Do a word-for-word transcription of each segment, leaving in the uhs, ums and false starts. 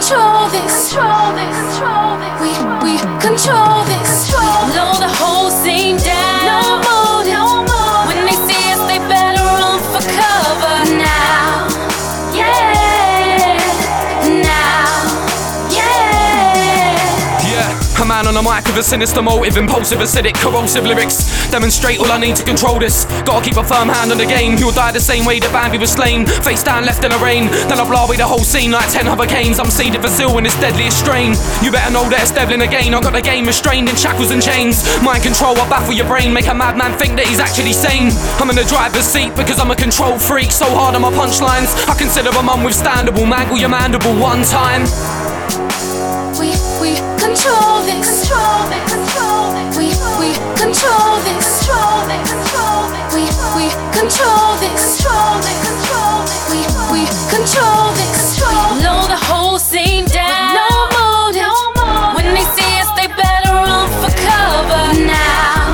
control this. We we control this. Blow the whole scene down. No more, no more. When they see us, they better run for cover now. Yeah, now. Yeah. Yeah, a man on a mic with a sinister motive, impulsive, acidic, corrosive lyrics. Demonstrate all I need to control this. Gotta keep a firm hand on the game. You'll die the same way that Bambi was slain. Face down, left in the rain. Then I blow away the whole scene like ten hurricanes. I'm seeded for zeal in this deadliest strain. You better know that it's devlin again. I got the game restrained in shackles and chains. Mind control, I baffle your brain. Make a madman think that he's actually sane. I'm in the driver's seat because I'm a control freak. So hard on my punchlines, I consider them unwithstandable. Mangle your mandible one time. We we control this. We we control this. We we control this. We we control this. Blow the whole scene down. No more, no more. When they see us, they better run for cover now.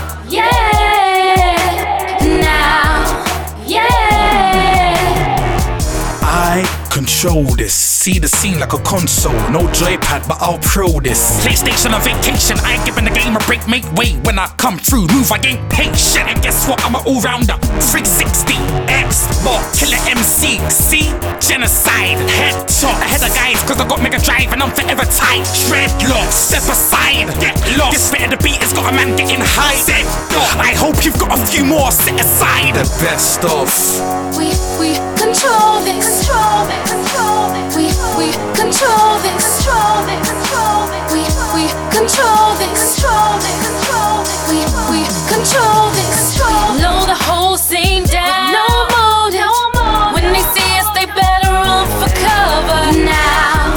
Yeah, now. Yeah. I control this. See the scene like a console. No joypad, but I'll pro this. PlayStation on vacation. I ain't giving the game a break. Make way when I come through. Move, I ain't patient. And guess what? I'm an all-rounder. three sixty, Xbox, killer M C. See? Genocide, head top. Ahead of guys, cause I got Mega Drive and I'm forever tight. Dreadlocks, step aside, get lost. This bit of the beat has got a man getting high. Set off. I hope you've got a few more set aside. The best of. We we control this. We we control this. We we control this. We we control this. Blow the whole scene down. No more, no more. When they see us, they better run for cover now.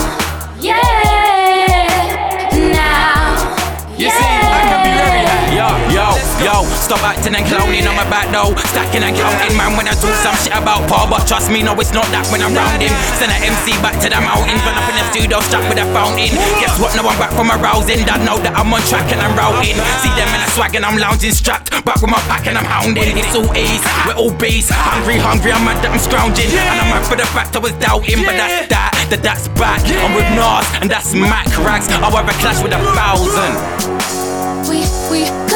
Yeah, now. You see, I can be very high. Yo, yo, yo, stop acting and clowning on my back though. Stacking and counting, man, when I do some shit about Paul. But trust me, no, it's not that when I'm round him. Send an M C back to the mountains. Run up in the studio, strapped with a fountain. Guess what, no, I'm back from arousing. Dad know that I'm on track and I'm routing. See them in a swag and I'm lounging, strapped. Back with my pack and I'm hounding. It's all A's, we're all B's. Hungry, hungry, I'm mad that I'm scrounging. And I'm mad for the fact I was doubting. But that's that, that that's back. I'm with Nas and that's Mac Rags. I'll have a clash with a thousand. We we